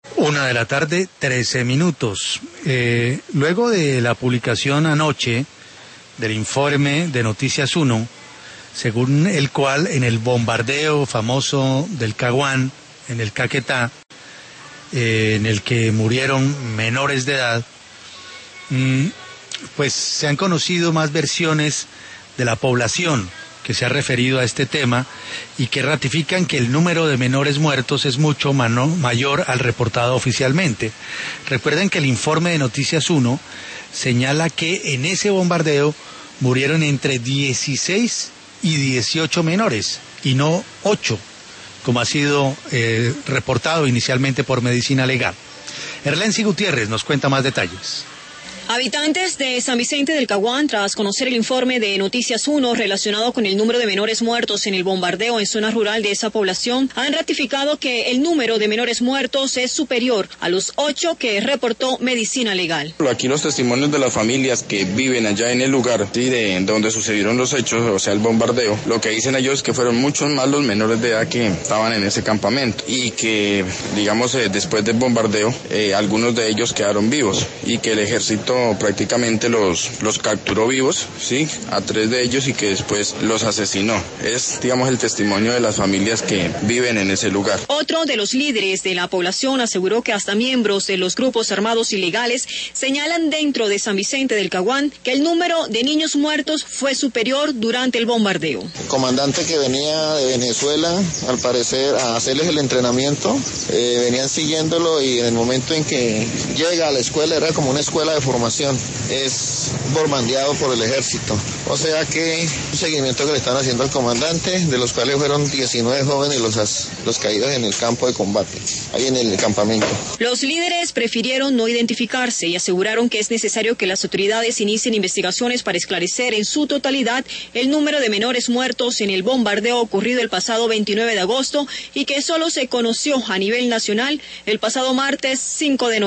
1:13 p.m. Luego de la publicación anoche del informe de Noticias 1, según el cual en el bombardeo famoso del Caguán, en el Caquetá, en el que murieron menores de edad, pues se han conocido más versiones de la población que se ha referido a este tema y que ratifican que el número de menores muertos es mucho mayor al reportado oficialmente. Recuerden que el informe de Noticias 1 señala que en ese bombardeo murieron entre 16 y 18 menores y no 8, como ha sido reportado inicialmente por Medicina Legal. Erlency Gutiérrez nos cuenta más detalles. Habitantes de San Vicente del Caguán, tras conocer el informe de Noticias 1 relacionado con el número de menores muertos en el bombardeo en zona rural de esa población, han ratificado que el número de menores muertos es superior a los 8 que reportó Medicina Legal. Aquí los testimonios de las familias que viven allá en el lugar, ¿sí?, de donde sucedieron los hechos, o sea, el bombardeo, lo que dicen ellos es que fueron muchos más los menores de edad que estaban en ese campamento y que, digamos, después del bombardeo, algunos de ellos quedaron vivos y que el ejército prácticamente los capturó vivos, sí, a 3 de ellos y que después los asesinó. Es, digamos, el testimonio de las familias que viven en ese lugar. Otro de los líderes de la población aseguró que hasta miembros de los grupos armados ilegales señalan dentro de San Vicente del Caguán que el número de niños muertos fue superior durante el bombardeo. El comandante que venía de Venezuela, al parecer, a hacerles el entrenamiento, venían siguiéndolo y en el momento en que llega a la escuela, era como una escuela de formación, es bombardeado por el ejército. O sea que un seguimiento que le están haciendo al comandante, de los cuales fueron 19 jóvenes los caídos en el campo de combate, ahí en el campamento. Los líderes prefirieron no identificarse y aseguraron que es necesario que las autoridades inicien investigaciones para esclarecer en su totalidad el número de menores muertos en el bombardeo ocurrido el pasado 29 de agosto y que solo se conoció a nivel nacional el pasado martes 5 de noviembre.